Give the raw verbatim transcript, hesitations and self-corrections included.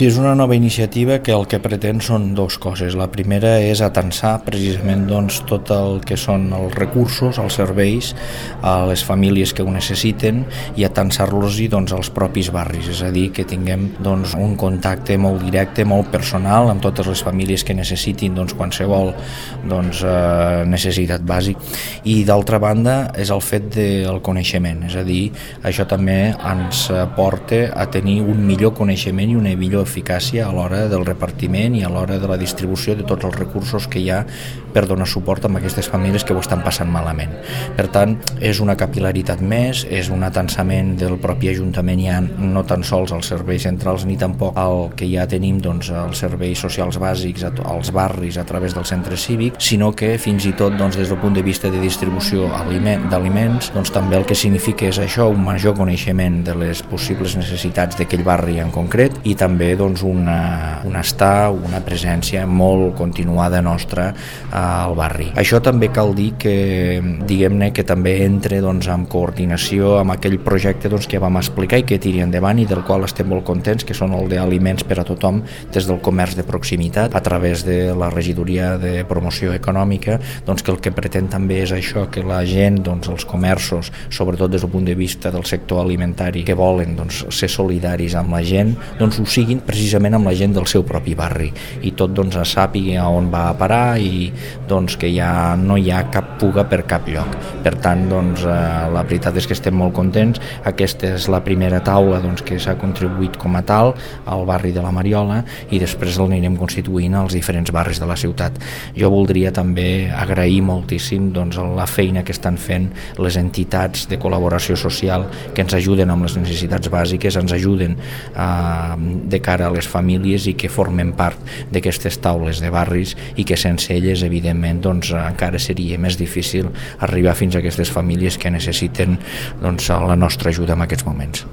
És una nova iniciativa que el que pretén són dues coses. La primera és atansar precisament doncs, tot el que són els recursos, els serveis a les famílies que ho necessiten i atansar-los doncs, als propis barris, és a dir, que tinguem doncs, un contacte molt directe, molt personal amb totes les famílies que necessitin doncs, qualsevol doncs, eh, necessitat bàsica. I d'altra banda és el fet del coneixement, és a dir, això també ens porta a tenir un millor coneixement i una millor eficàcia a l'hora del repartiment i a l'hora de la distribució de tots els recursos que hi ha per donar suport a aquestes famílies que ho estan passant malament. Per tant, és una capil·laritat més, és un atansament del propi Ajuntament, ja no tan sols als serveis centrals ni tampoc el que ja tenim doncs, els serveis socials bàsics als barris a través del centre cívic, sinó que fins i tot doncs, des del punt de vista de distribució d'aliments, doncs, també el que significa és això, un major coneixement de les possibles necessitats d'aquell barri en concret i també doncs, una, un estar, una presència molt continuada nostra al barri. Això també cal dir que, diguem-ne, que també entra doncs, en coordinació amb aquell projecte doncs, que vam explicar i que tiri endavant i del qual estem molt contents, que són el d'aliments per a tothom des del comerç de proximitat a través de la regidoria de promoció econòmica, doncs, que el que pretén també és això, que la gent, doncs, els comerços, sobretot des del punt de vista del sector alimentari, que volen doncs, ser solidaris amb la gent, doncs ho siguin precisament amb la gent del seu propi barri i tot doncs, sàpiga on va a parar i doncs, que ja no hi ha cap fuga per cap lloc. Per tant, doncs, eh, la veritat és que estem molt contents. Aquesta és la primera taula doncs, que s'ha contribuït com a tal al barri de la Mariola i després l'anirem constituint als diferents barris de la ciutat. Jo voldria també agrair moltíssim doncs, la feina que estan fent les entitats de col·laboració social que ens ajuden amb les necessitats bàsiques, ens ajuden eh, de cara a les famílies i que formen part d'aquestes taules de barris i que sense elles, evidentment, doncs, encara seria més difícil arribar fins a aquestes famílies que necessiten doncs, la nostra ajuda en aquests moments.